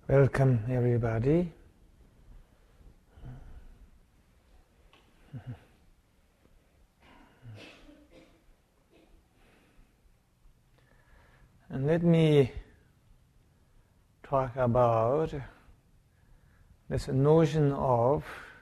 Welcome everybody. And let me talk about this notion of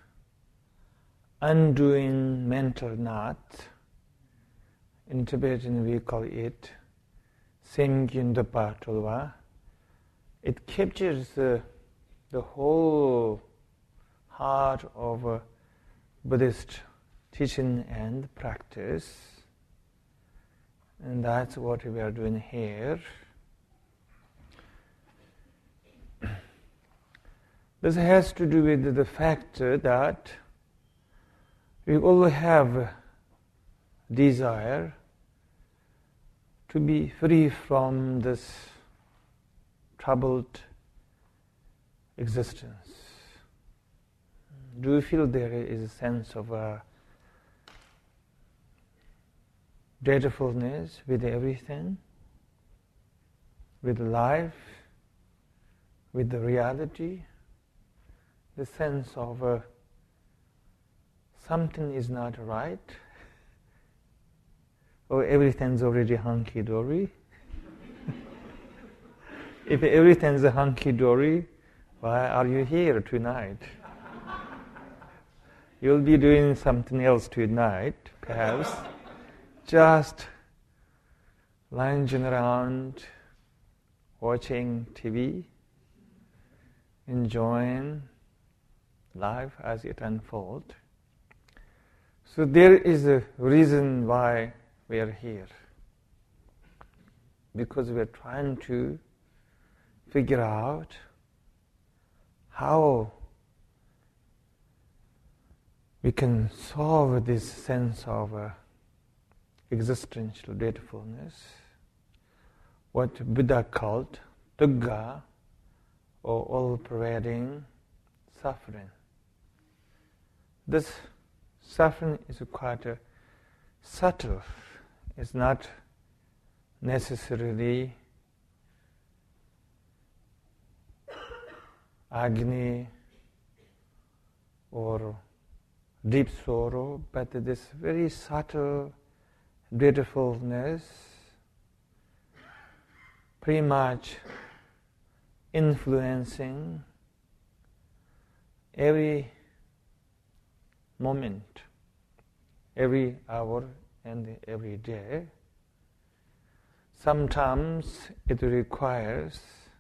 undoing mental knot. In Tibetan we call it Semgyundapa Tulwa. It captures the whole heart of Buddhist teaching and practice, and that's what we are doing here. This has to do with the fact that we all have desire to be free from this troubled existence. Do you feel there is a sense of dreadfulness with everything, with life, with the reality? The sense of something is not right, or everything's already hunky-dory. If everything's hunky-dory, why are you here tonight? You'll be doing something else tonight, perhaps. Just lounging around, watching TV, enjoying life as it unfolds. So there is a reason why we are here. Because we are trying to figure out how we can solve this sense of existential dreadfulness, what Buddha called dukkha, or all-pervading suffering. This suffering is quite subtle. It's not necessarily agony or deep sorrow, but this very subtle dreadfulness pretty much influencing every moment, every hour and every day. Sometimes it requires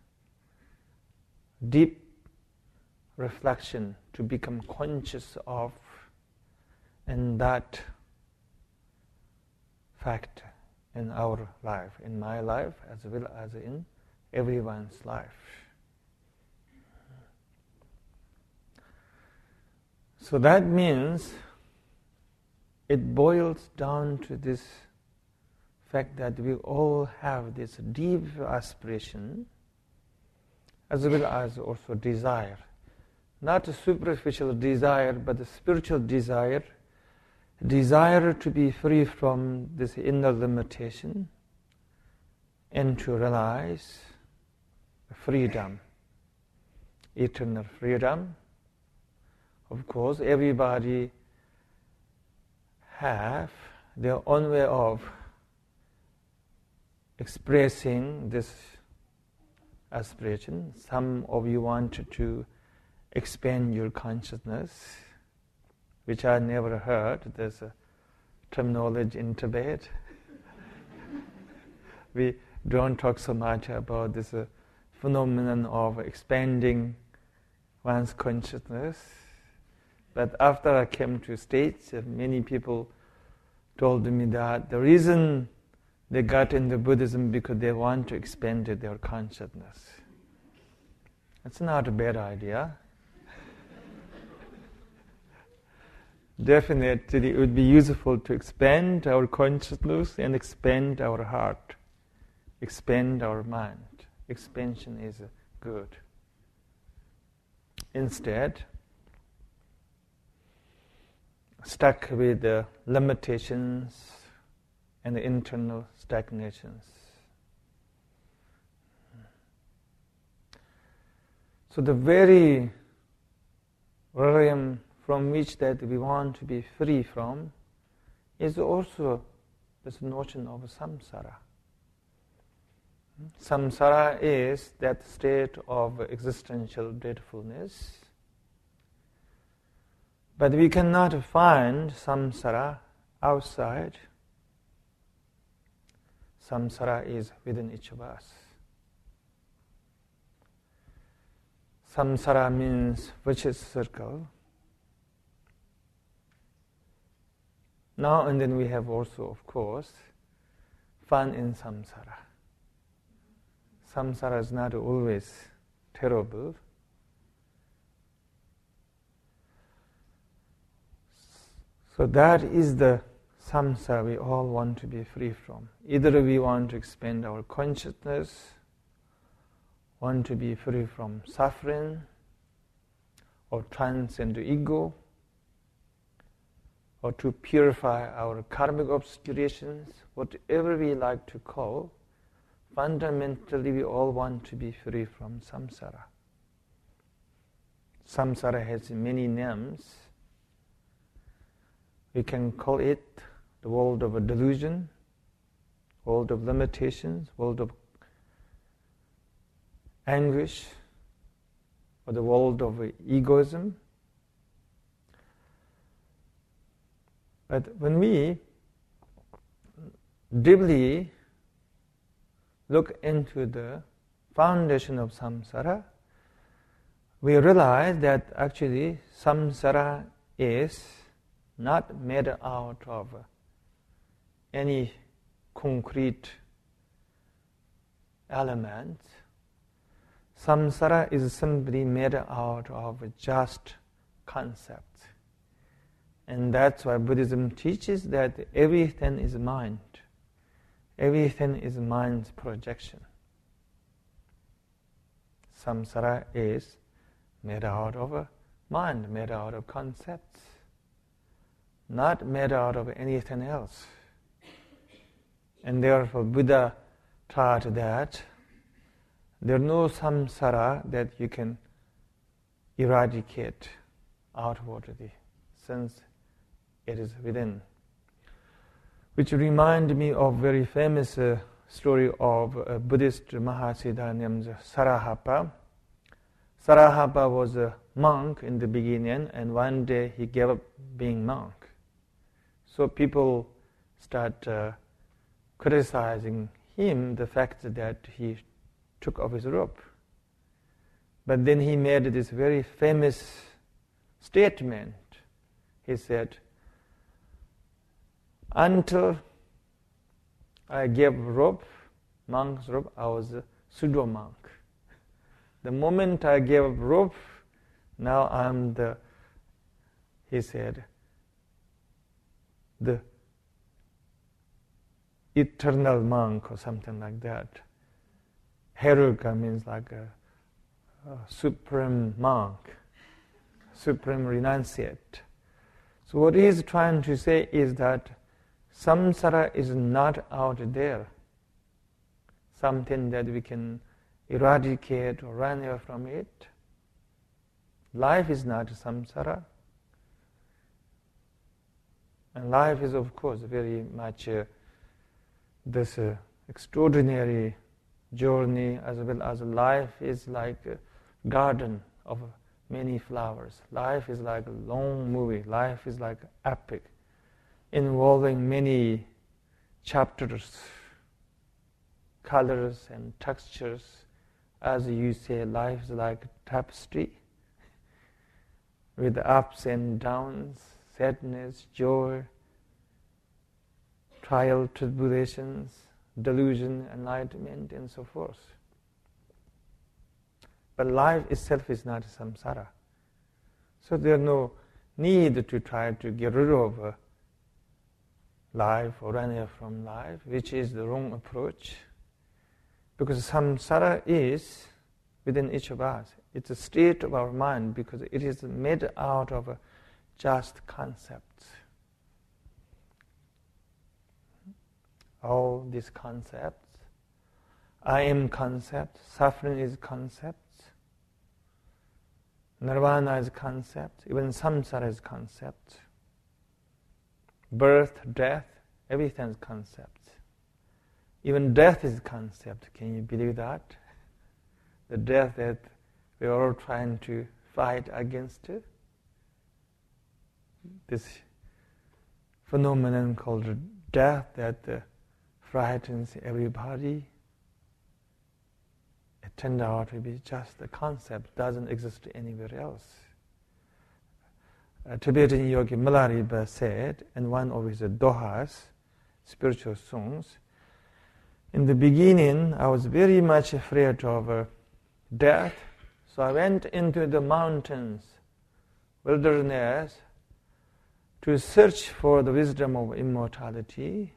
deep reflection to become conscious of, and that fact in our life, in my life as well as in everyone's life. So that means it boils down to this fact that we all have this deep aspiration as well as also desire. Not a superficial desire, but a spiritual desire to be free from this inner limitation and to realize freedom, eternal freedom. Of course, everybody have their own way of expressing this aspiration. Some of you wanted to expand your consciousness, which I never heard. There's a terminology in Tibet. We don't talk so much about this phenomenon of expanding one's consciousness. But after I came to States, many people told me that the reason they got into Buddhism because they want to expand their consciousness. That's not a bad idea. Definitely it would be useful to expand our consciousness and expand our heart, expand our mind. Expansion is good. Instead, stuck with the limitations and the internal stagnations. So the very realm from which that we want to be free from is also this notion of samsara. Samsara is that state of existential dreadfulness. But we cannot find samsara outside. Samsara is within each of us. Samsara means vicious circle. Now and then we have also, of course, fun in samsara. Samsara is not always terrible. So that is the samsara we all want to be free from. Either we want to expand our consciousness, want to be free from suffering, or transcend the ego, or to purify our karmic obscurations, whatever we like to call, fundamentally we all want to be free from samsara. Samsara has many names. We can call it the world of a delusion, world of limitations, world of anguish, or the world of egoism. But when we deeply look into the foundation of samsara, we realize that actually samsara is not made out of any concrete element. Samsara is simply made out of just concepts. And that's why Buddhism teaches that everything is mind. Everything is mind's projection. Samsara is made out of a mind, made out of concepts, not made out of anything else. And therefore Buddha taught that there is no samsara that you can eradicate outwardly, since it is within. Which reminds me of very famous story of a Buddhist Mahasiddha named Sarahapa. Sarahapa was a monk in the beginning, and one day he gave up being monk. So people start criticizing him the fact that he took off his robe. But then he made this very famous statement. He said, until I gave robe, monk's robe, I was a pseudo monk. The moment I gave robe, now I'm he said, the eternal monk or something like that. Heruka means like a supreme monk, supreme renunciate. So what he is trying to say is that samsara is not out there, something that we can eradicate or run away from it. Life is not samsara. And life is, of course, very much this extraordinary journey, as well as life is like a garden of many flowers. Life is like a long movie. Life is like epic, involving many chapters, colors and textures. As you say, life is like a tapestry with ups and downs, sadness, joy, trial, tribulations, delusion, enlightenment, and so forth. But life itself is not samsara. So there is no need to try to get rid of life or run away from life, which is the wrong approach. Because samsara is within each of us. It's a state of our mind because it is made out of just concepts. All these concepts, I am concept, suffering is concepts, Nirvana is a concept, even samsara is a concept. Birth, death, everything is concept. Even death is a concept. Can you believe that? The death that we are all trying to fight against. This phenomenon called death that frightens everybody. It turned out to be just a concept, doesn't exist anywhere else. Tibetan yogi Milarepa said in one of his dohas, spiritual songs, in the beginning I was very much afraid of death, so I went into the mountains, wilderness, to search for the wisdom of immortality.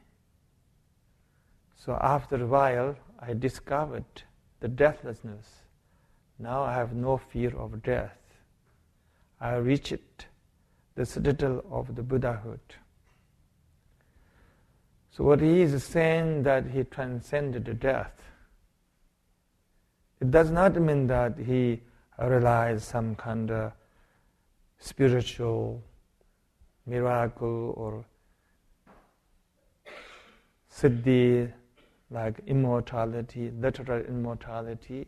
So after a while, I discovered the deathlessness. Now I have no fear of death. I reached the citadel of the Buddhahood. So what he is saying that he transcended death. It does not mean that he realized some kind of spiritual miracle or siddhi like immortality, literal immortality,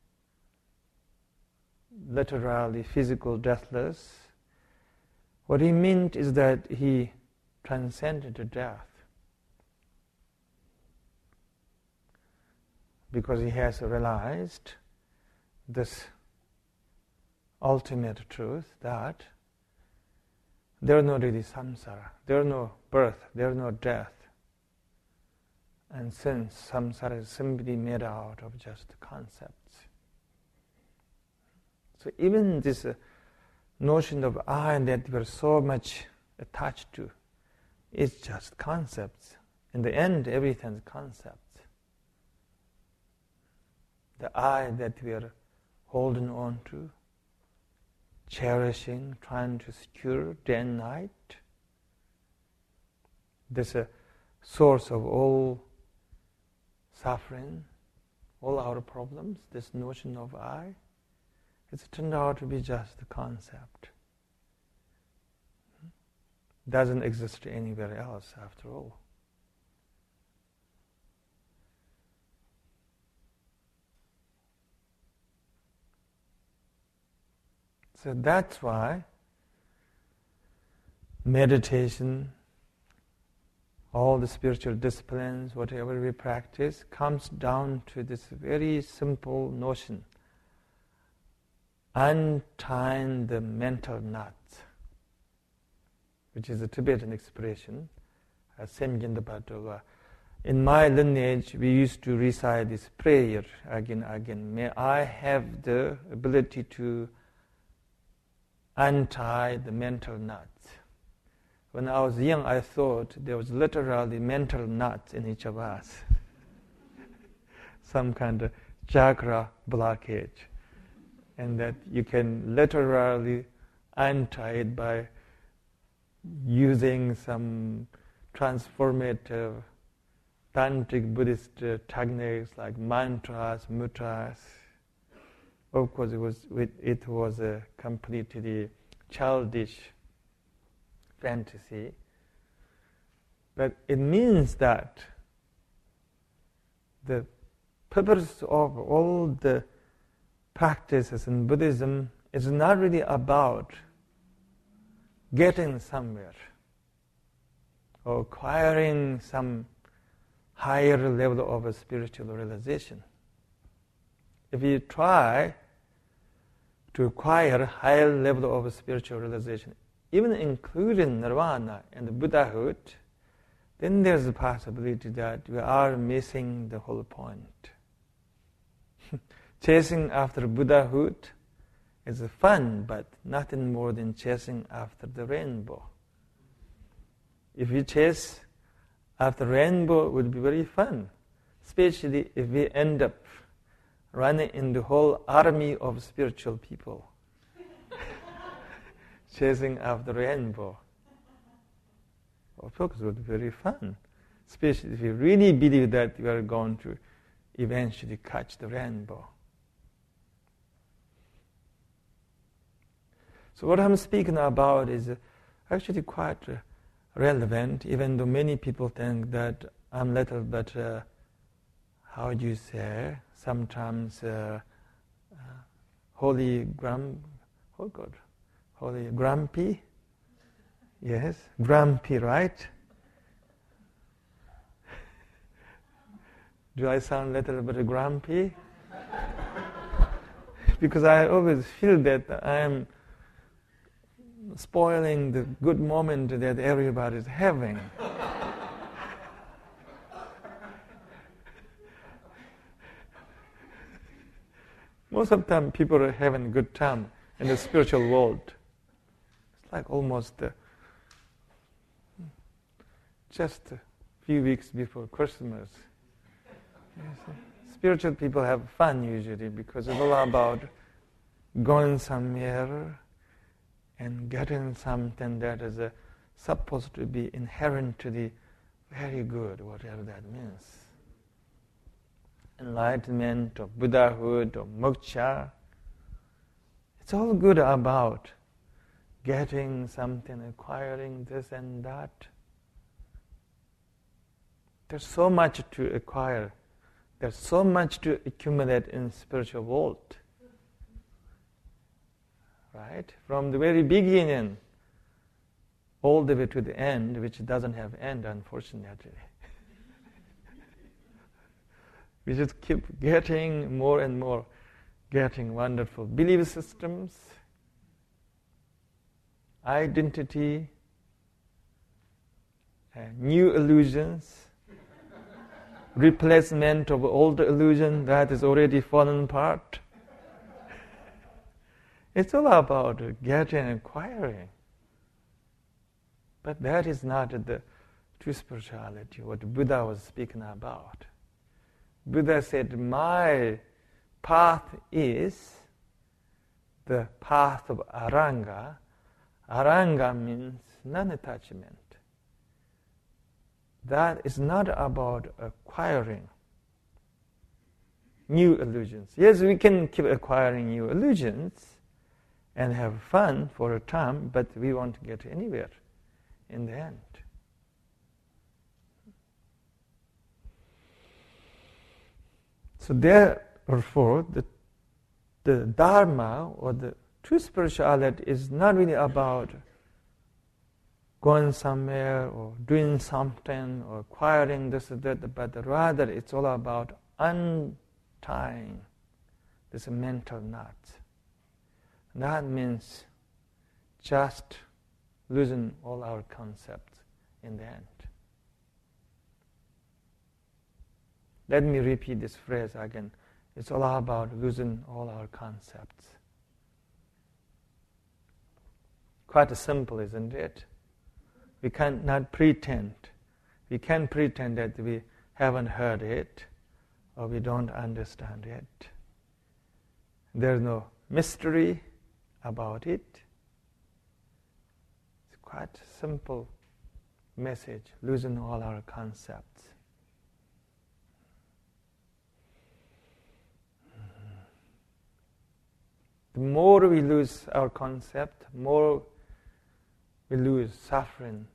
literally physical deathless. What he meant is that he transcended death because he has realized this ultimate truth that there is no really samsara, there is no birth, there is no death. And since samsara is simply made out of just concepts. So even this notion of I that we are so much attached to is just concepts. In the end, everything is concepts. The I that we are holding on to, cherishing, trying to secure day and night, this is a source of all suffering, all our problems, this notion of I, it's turned out to be just a concept. Doesn't exist anywhere else after all. So that's why meditation, all the spiritual disciplines, whatever we practice, comes down to this very simple notion: untying the mental knot, which is a Tibetan expression, Semgyendapatoga. In my lineage, we used to recite this prayer again and again. May I have the ability to untie the mental knots. When I was young, I thought there was literally mental knots in each of us. Some kind of chakra blockage. And that you can literally untie it by using some transformative tantric Buddhist techniques like mantras, mudras. Of course, it was a completely childish fantasy, but it means that the purpose of all the practices in Buddhism is not really about getting somewhere or acquiring some higher level of a spiritual realization. If you try to acquire a higher level of a spiritual realization, even including nirvana and the Buddhahood, then there's a possibility that we are missing the whole point. Chasing after Buddhahood is fun, but nothing more than chasing after the rainbow. If you chase after rainbow, it would be very fun, especially if we end up running in the whole army of spiritual people chasing after rainbow. Of course, it would be very fun, especially if you really believe that you are going to eventually catch the rainbow. So what I'm speaking about is actually quite relevant, even though many people think that I'm little bit, how do you say, sometimes holy grumpy? Yes, grumpy, right? Do I sound a little bit grumpy? Because I always feel that I am spoiling the good moment that everybody is having. Most of the time, people are having a good time in the spiritual world. It's like almost just a few weeks before Christmas. Spiritual people have fun usually because it's all about going somewhere and getting something that is supposed to be inherent to the very good, whatever that means. Enlightenment or Buddhahood or moksha. It's all good about getting something, acquiring this and that. There's so much to acquire. There's so much to accumulate in spiritual world. Right? From the very beginning all the way to the end, which doesn't have end, unfortunately. We just keep getting more and more, getting wonderful belief systems, identity, new illusions, replacement of old illusion that is already fallen apart. It's all about getting and acquiring. But that is not the true spirituality, what Buddha was speaking about. Buddha said, my path is the path of aranga. Aranga means non-attachment. That is not about acquiring new illusions. Yes, we can keep acquiring new illusions and have fun for a time, but we won't get anywhere in the end. So therefore, the Dharma or the true spirituality is not really about going somewhere or doing something or acquiring this or that, but rather it's all about untying this mental knot. That means just losing all our concepts in the end. Let me repeat this phrase again. It's all about losing all our concepts. Quite simple, isn't it? We cannot pretend. We can't pretend that we haven't heard it or we don't understand it. There's no mystery about it. It's quite a simple message, losing all our concepts. The more we lose our concept, more we lose suffering.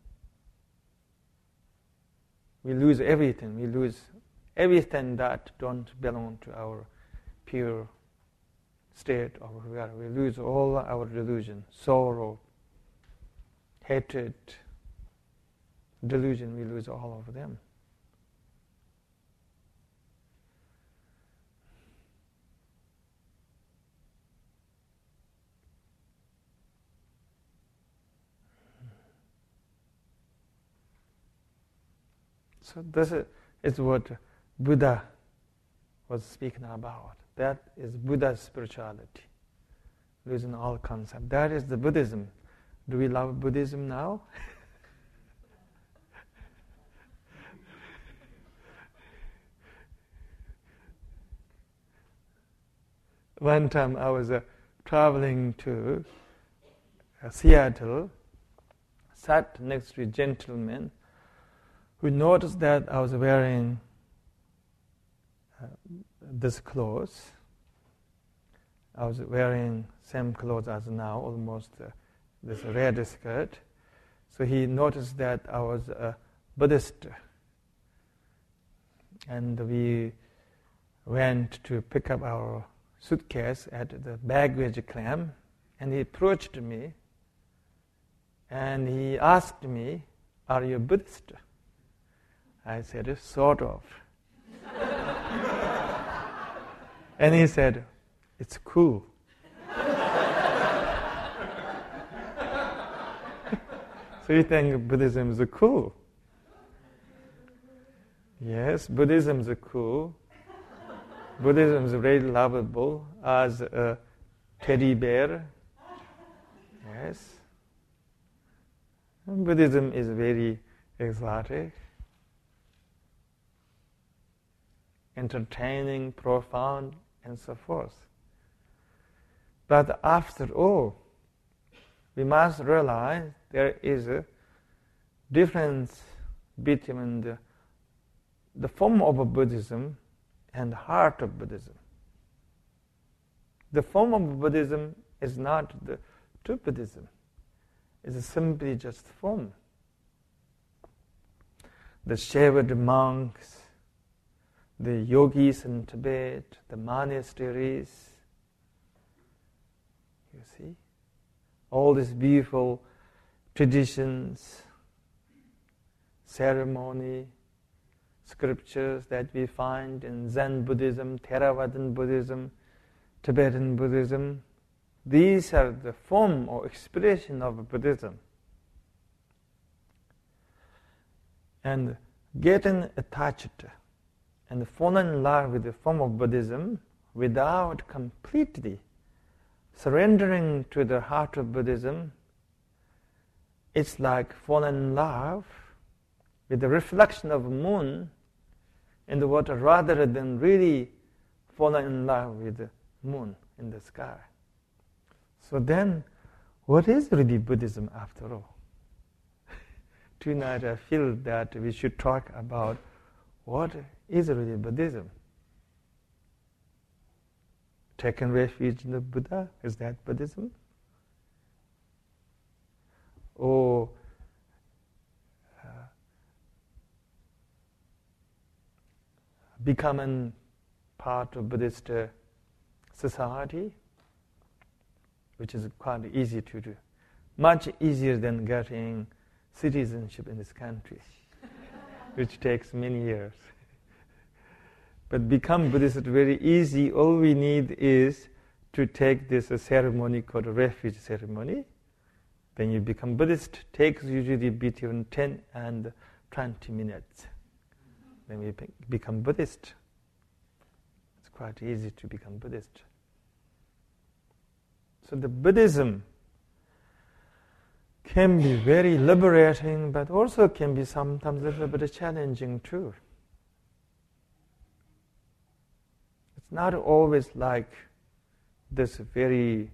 We lose everything. We lose everything that don't belong to our pure state of where we lose all our delusion, sorrow, hatred, delusion, we lose all of them. So this is what Buddha was speaking about. That is Buddha's spirituality, losing all concept. That is the Buddhism. Do we love Buddhism now? One time I was traveling to Seattle, sat next to a gentleman who noticed that I was wearing this clothes. I was wearing same clothes as now, almost this red skirt. So he noticed that I was a Buddhist. And we went to pick up our suitcase at the baggage claim, and he approached me and he asked me, "Are you Buddhist?" I said, "Sort of." And he said, "It's cool." So you think Buddhism is cool? Yes, Buddhism is cool. Buddhism is very lovable as a teddy bear. Yes. And Buddhism is very exotic, entertaining, profound, and so forth. But after all, we must realize there is a difference between the form of Buddhism and the heart of Buddhism. The form of Buddhism is not the true Buddhism. It's simply just form. The shaved monks, the yogis in Tibet, the monasteries, you see, all these beautiful traditions, ceremony, scriptures that we find in Zen Buddhism, Theravadan Buddhism, Tibetan Buddhism, these are the form or expression of Buddhism. And getting attached and falling in love with the form of Buddhism without completely surrendering to the heart of Buddhism, it's like falling in love with the reflection of moon in the water rather than really falling in love with the moon in the sky. So then, what is really Buddhism after all? Tonight I feel that we should talk about what is really Buddhism. Taking refuge in the Buddha, is that Buddhism? Or becoming part of Buddhist society, which is quite easy to do. Much easier than getting citizenship in this country, which takes many years. But become Buddhist is very easy. All we need is to take this ceremony called refuge ceremony. Then you become Buddhist. Takes usually between 10 and 20 minutes. Then we become Buddhist. It's quite easy to become Buddhist. So the Buddhism can be very liberating, but also can be sometimes a little bit challenging too. It's not always like this very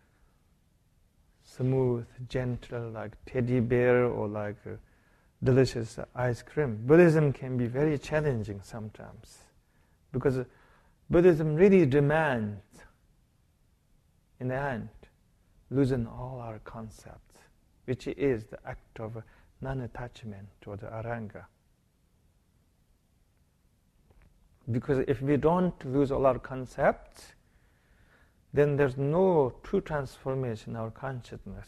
smooth, gentle, like teddy bear or like delicious ice cream. Buddhism can be very challenging sometimes because Buddhism really demands, in the end, losing all our concepts, which is the act of non-attachment or the aranga. Because if we don't lose all our concepts, then there's no true transformation in our consciousness.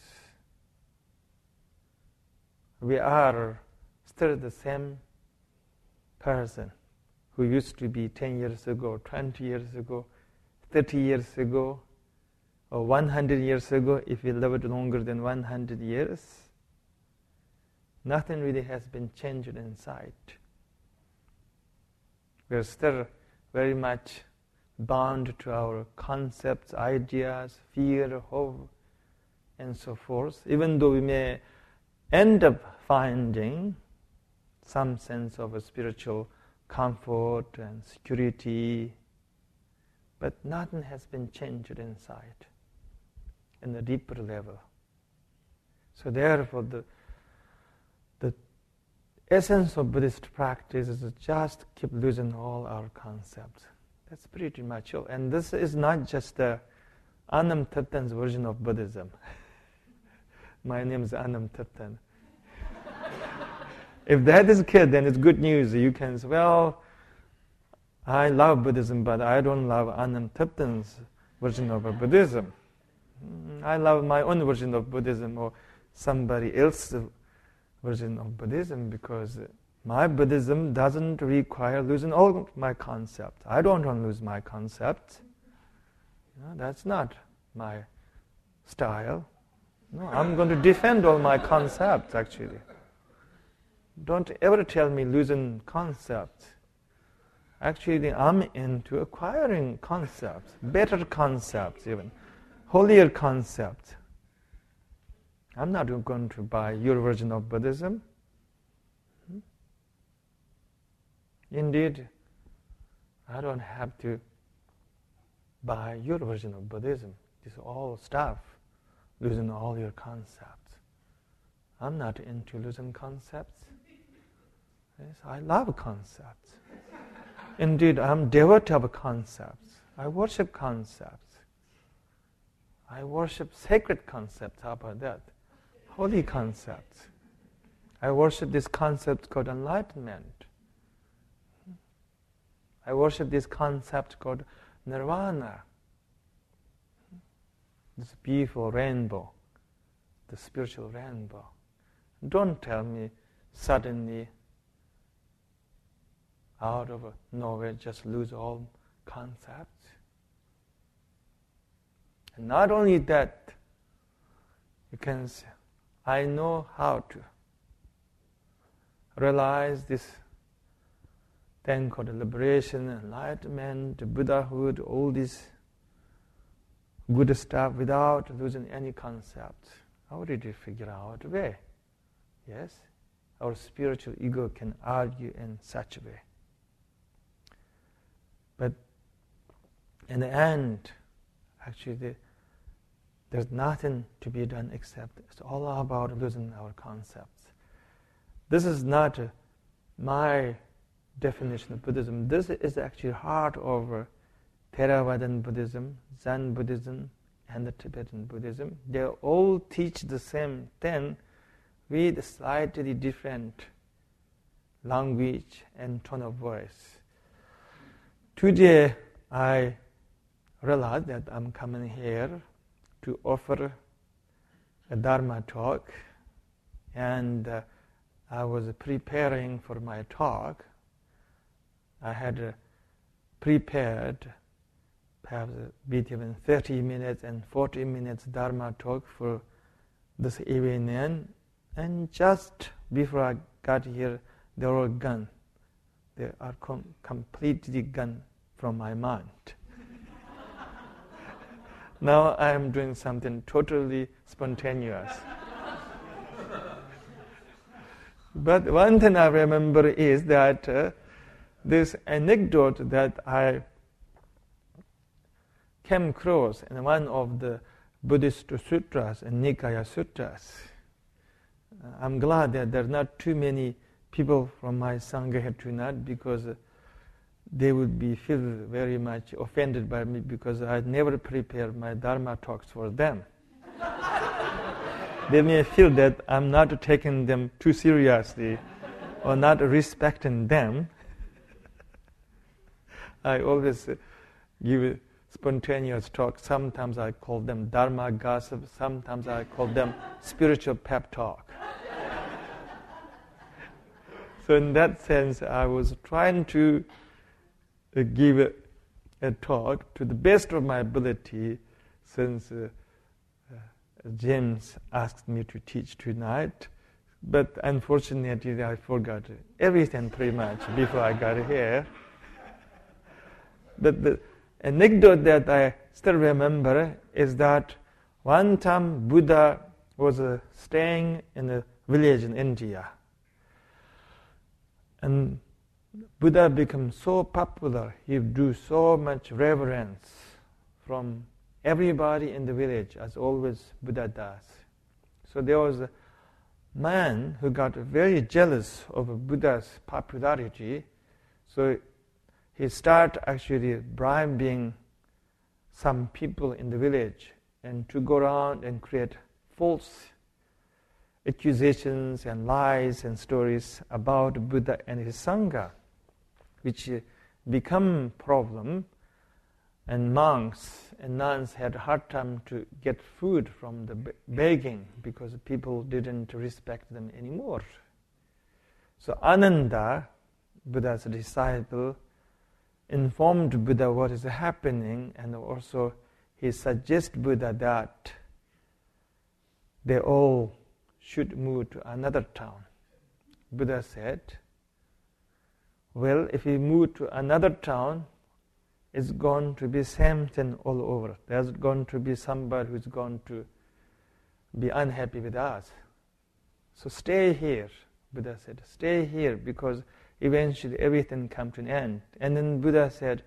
We are still the same person who used to be 10 years ago, 20 years ago, 30 years ago, or 100 years ago. If we lived longer than 100 years, nothing really has been changed inside. We are still very much bound to our concepts, ideas, fear, hope, and so forth, even though we may end up finding some sense of a spiritual comfort and security, but nothing has been changed inside in the deeper level. So therefore, the essence of Buddhist practice is to just keep losing all our concepts. That's pretty much all. And this is not just Anam Thaptan's version of Buddhism. My name is Anam Thaptan. If that is clear, then it's good news. You can say, well, I love Buddhism, but I don't love Anam Thaptan's version of Buddhism. I love my own version of Buddhism or somebody else's version of Buddhism because my Buddhism doesn't require losing all my concepts. I don't want to lose my concepts. That's not my style. No, I'm going to defend all my concepts, actually. Don't ever tell me losing concepts. Actually, I'm into acquiring concepts, better concepts even, holier concepts. I'm not going to buy your version of Buddhism. Indeed, I don't have to buy your version of Buddhism. This is all stuff, losing all your concepts. I'm not into losing concepts. Yes, I love concepts. Indeed, I'm devotee of concepts. I worship concepts. I worship sacred concepts. How about that? Holy concepts. I worship this concept called enlightenment. I worship this concept called nirvana. This beautiful rainbow, the spiritual rainbow. Don't tell me suddenly, out of nowhere, just lose all concepts. And not only that, you can say, I know how to realize this thing called liberation, enlightenment, Buddhahood, all this good stuff without losing any concepts. How did you figure out a way? Yes? Our spiritual ego can argue in such a way. But in the end, actually, there's nothing to be done except it's all about losing our concepts. This is not my definition of Buddhism. This is actually heart of Theravadan Buddhism, Zen Buddhism, and the Tibetan Buddhism. They all teach the same thing with slightly different language and tone of voice. Today, I realized that I'm coming here to offer a Dharma talk, and I was preparing for my talk. I had prepared perhaps between 30 minutes and 40 minutes Dharma talk for this evening, and just before I got here, they were gone. They are completely gone from my mind. Now I am doing something totally spontaneous. But one thing I remember is that this anecdote that I came across in one of the Buddhist sutras, and Nikaya sutras. I'm glad that there are not too many people from my Sangha here tonight, because they would feel very much offended by me, because I never prepare my Dharma talks for them. They may feel that I'm not taking them too seriously or not respecting them. I always give spontaneous talks. Sometimes I call them Dharma gossip. Sometimes I call them spiritual pep talk. So in that sense, I was trying to give a talk to the best of my ability, since James asked me to teach tonight. But unfortunately, I forgot everything pretty much before I got here. But the anecdote that I still remember is that one time Buddha was staying in a village in India. And Buddha became so popular, he drew so much reverence from everybody in the village, as always Buddha does. So there was a man who got very jealous of Buddha's popularity. So he started actually bribing some people in the village and to go around and create false accusations and lies and stories about Buddha and his Sangha, which become problem, and monks and nuns had a hard time to get food from the begging because people didn't respect them anymore. So Ananda, Buddha's disciple, informed Buddha what is happening, and also he suggests Buddha that they all should move to another town. Buddha said, well, if we move to another town, it's going to be same thing all over. There's going to be somebody who's going to be unhappy with us. So stay here, Buddha said. Stay here because eventually everything comes to an end. And then Buddha said,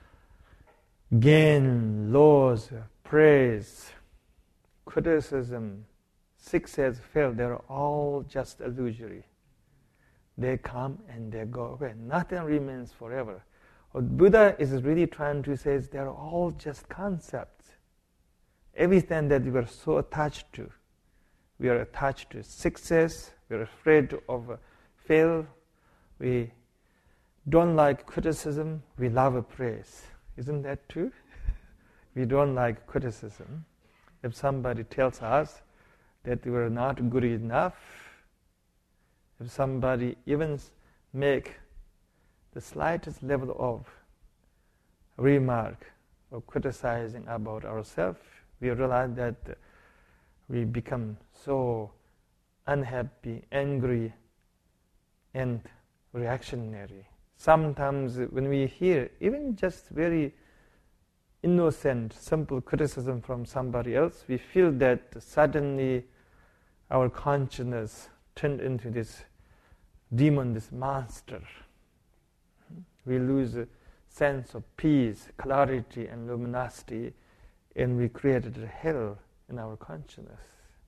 gain, loss, praise, criticism, success, fail, they're all just illusory. They come and they go away. Nothing remains forever. What Buddha is really trying to say is they're all just concepts. Everything that we are so attached to. We are attached to success. We are afraid of fail. We don't like criticism. We love praise. Isn't that true? We don't like criticism. If somebody tells us that we are not good enough, if somebody even make the slightest level of remark or criticizing about ourselves, we realize that we become so unhappy, angry, and reactionary. Sometimes when we hear even just very innocent, simple criticism from somebody else, we feel that suddenly our consciousness turned into this demon, this monster. We lose a sense of peace, clarity, and luminosity, and we created a hell in our consciousness.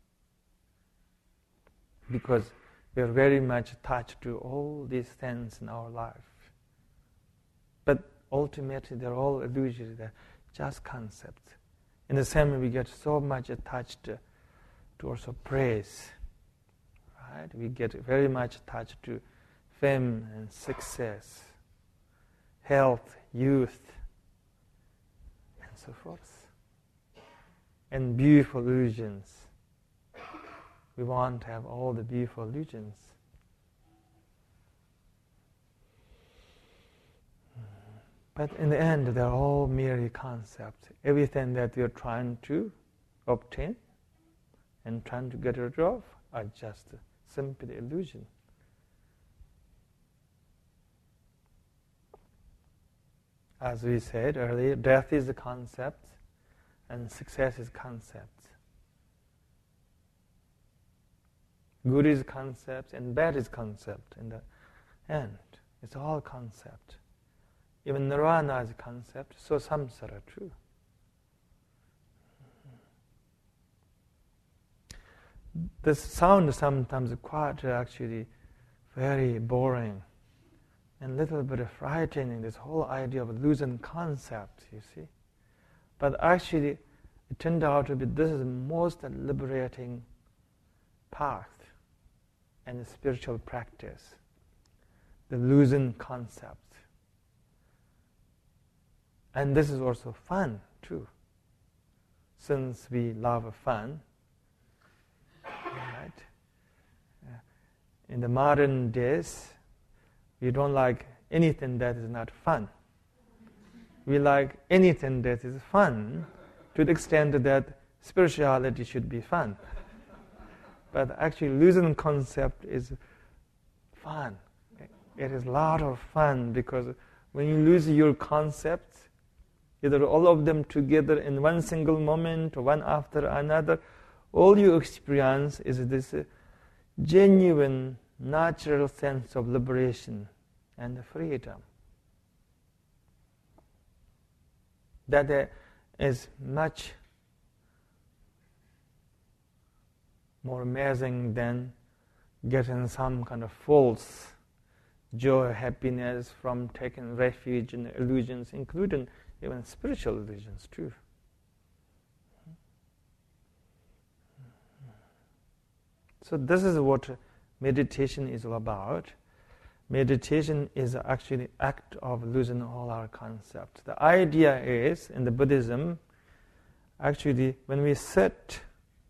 Because we are very much attached to all these things in our life. But ultimately, they're all illusory, they're just concepts. In the same way, we get so much attached to also praise. Right? We get very much attached to fame and success, health, youth, and so forth. And beautiful illusions. We want to have all the beautiful illusions. But in the end, they're all merely concepts. Everything that we're trying to obtain and trying to get rid of are just simply illusion. As we said earlier, death is a concept and success is concept. Good is concept and bad is concept. In the end, it's all concept. Even nirvana is a concept, so samsara too. This sound sometimes quite actually very boring and a little bit frightening, this whole idea of losing concept, you see. But actually, it turned out to be this is the most liberating path and spiritual practice, the losing concept. And this is also fun too. Since we love fun, right? In the modern days, we don't like anything that is not fun. We like anything that is fun to the extent that spirituality should be fun. But actually losing concept is fun. It is a lot of fun because when you lose your concepts, either all of them together in one single moment or one after another, all you experience is this genuine, natural sense of liberation and freedom. That is much more amazing than getting some kind of false joy, happiness from taking refuge in illusions, including even spiritual illusions too. So this is what meditation is all about. Meditation is actually the act of losing all our concepts. The idea is, in the Buddhism, actually when we sit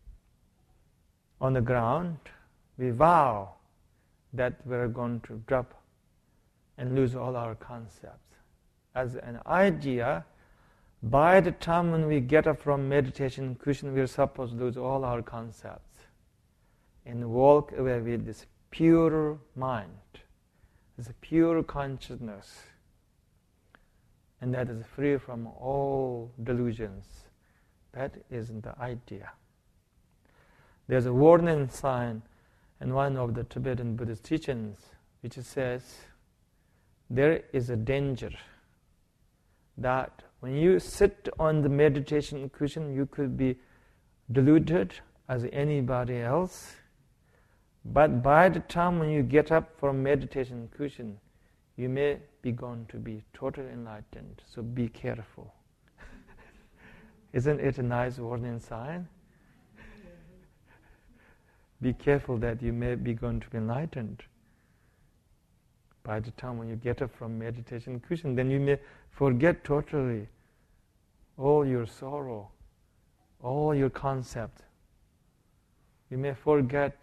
on the ground, we vow that we're going to drop and lose all our concepts. As an idea, by the time when we get up from meditation cushion, we're supposed to lose all our concepts and walk away with this pure mind, this pure consciousness, and that is free from all delusions. That is the idea. There's a warning sign in one of the Tibetan Buddhist teachings which says there is a danger that when you sit on the meditation cushion, you could be deluded as anybody else. But by the time when you get up from meditation cushion, you may be going to be totally enlightened. So be careful. Isn't it a nice warning sign? Be careful that you may be going to be enlightened. By the time when you get up from meditation cushion, then you may forget totally all your sorrow, all your concept. You may forget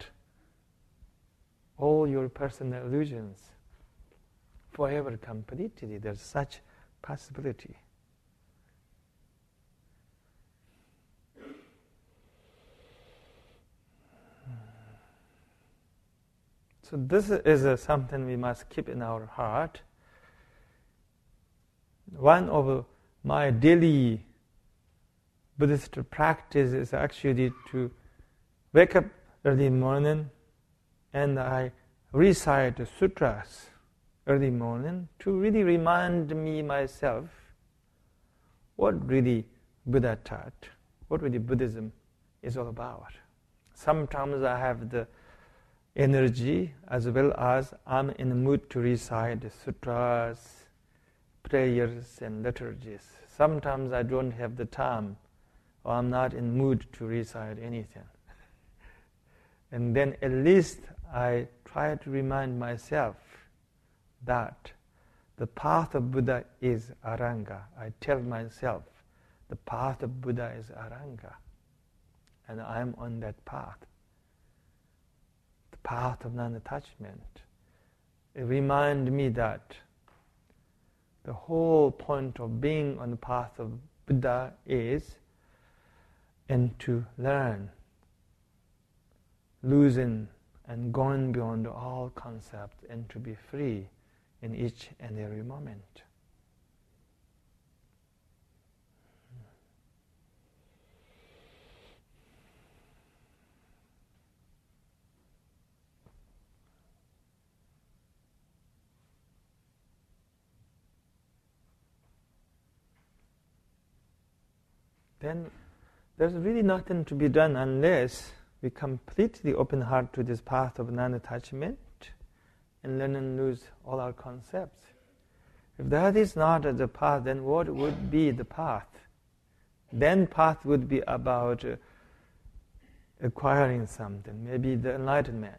all your personal illusions forever completely. There's such possibility. So this is something we must keep in our heart. One of my daily Buddhist practice is actually to wake up early morning and I recite the sutras early morning to really remind me myself what really Buddha taught, what really Buddhism is all about. Sometimes I have the energy as well as I'm in the mood to recite the sutras, prayers and liturgies. Sometimes I don't have the time or I'm not in mood to recite anything. And then at least I try to remind myself that the path of Buddha is Aranga. I tell myself the path of Buddha is Aranga and I'm on that path. Path of non-attachment. It reminds me that the whole point of being on the path of Buddha is and to learn, losing and going beyond all concepts and to be free in each and every moment. Then there's really nothing to be done unless we completely open heart to this path of non-attachment and learn and lose all our concepts. If that is not the path, then what would be the path? Then path would be about acquiring something, maybe the enlightenment.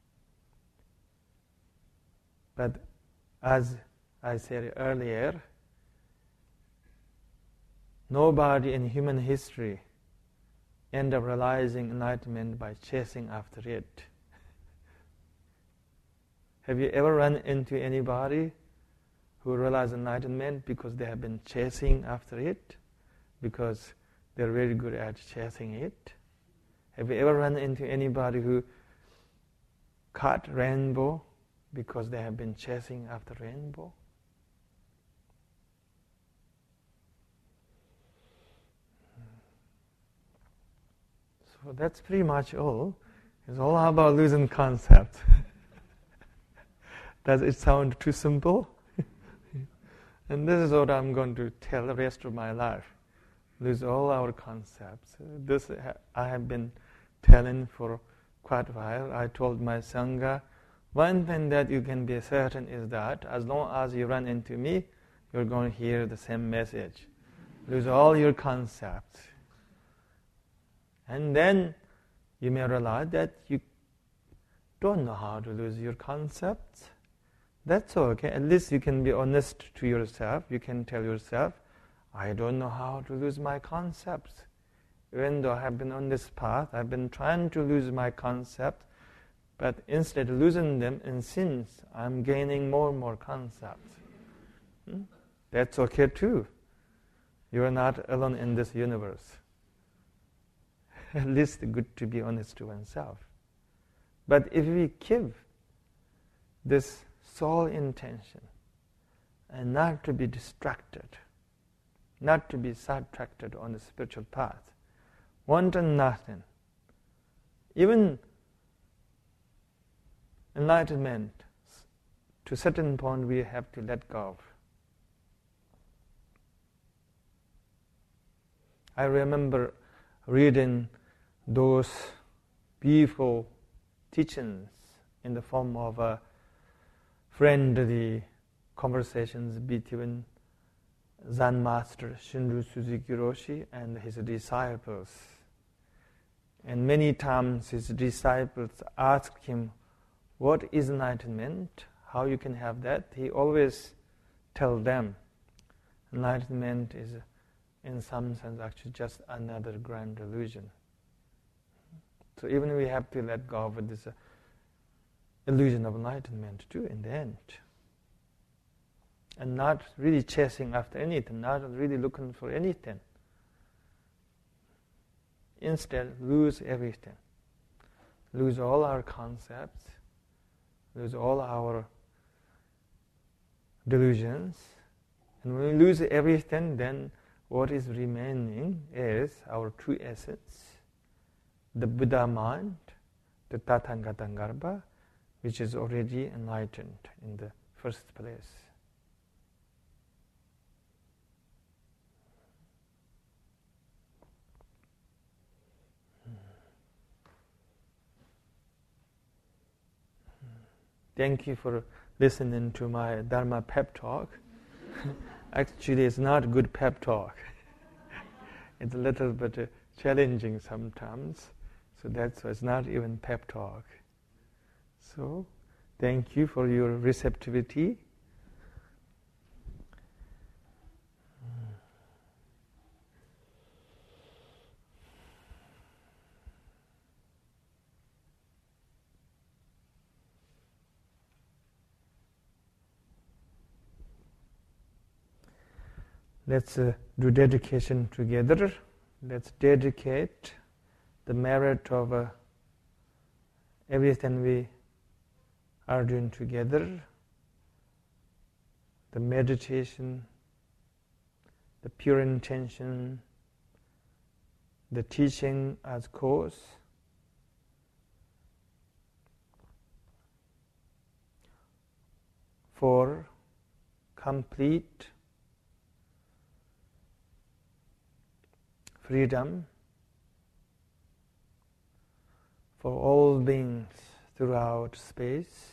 But as I said earlier, nobody in human history end up realizing enlightenment by chasing after it. Have you ever run into anybody who realized enlightenment because they have been chasing after it? Because they're very good at chasing it? Have you ever run into anybody who caught rainbow because they have been chasing after rainbow? So that's pretty much all. It's all about losing concept. Does it sound too simple? And this is what I'm going to tell the rest of my life. Lose all our concepts. This I have been telling for quite a while. I told my Sangha, one thing that you can be certain is that as long as you run into me, you're going to hear the same message. Lose all your concepts. And then you may realize that you don't know how to lose your concepts, that's okay. At least you can be honest to yourself. You can tell yourself, I don't know how to lose my concepts. Even though I have been on this path, I've been trying to lose my concepts, but instead of losing them in sins, I'm gaining more and more concepts. That's okay too. You are not alone in this universe. At least good to be honest to oneself. But if we keep this sole intention and not to be distracted, not to be sidetracked on the spiritual path, wanting nothing, even enlightenment, to a certain point we have to let go of. I remember reading those beautiful teachings in the form of a friendly conversations between Zen master Shinru Suzuki Roshi and his disciples. And many times his disciples asked him, what is enlightenment? How you can have that? He always tell them, enlightenment is in some sense actually just another grand illusion. So even we have to let go of this illusion of enlightenment too in the end. And not really chasing after anything, not really looking for anything. Instead, lose everything. Lose all our concepts, lose all our delusions. And when we lose everything, then what is remaining is our true essence, the Buddha mind, the Tathagata Garbha, which is already enlightened in the first place. Thank you for listening to my Dharma pep talk. Actually, it's not a good pep talk. It's a little bit challenging sometimes. So that's why it's not even pep talk. So, thank you for your receptivity. Let's do dedication together. Let's dedicate the merit of everything we are doing together, the meditation, the pure intention, the teaching as cause, for complete freedom for all beings throughout space.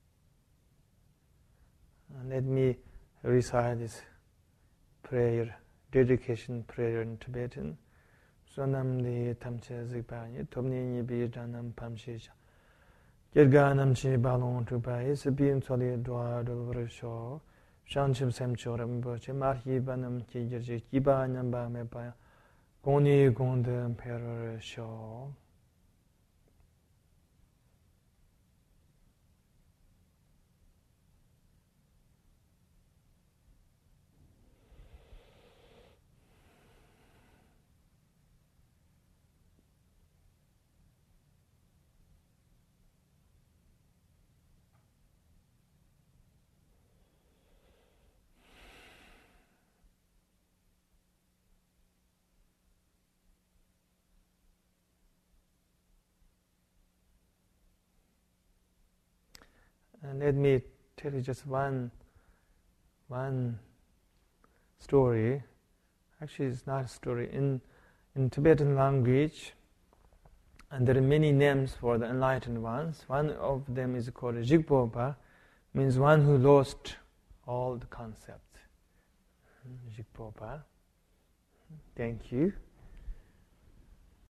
And let me recite this prayer, dedication prayer in Tibetan. Sonam li tamche zikpani, tomni nibi janam pamshisha. Kirganam chi balon tupai, sabin soli dua dolvarisho, shanchim semchoram boche, marhi banam ki jirji, kiba nyamba mepa, goni gondam perisho. And let me tell you just one story. Actually, it's not a story. In Tibetan language, and there are many names for the enlightened ones. One of them is called Jigpopa, means one who lost all the concepts. Jigpopa. Thank you.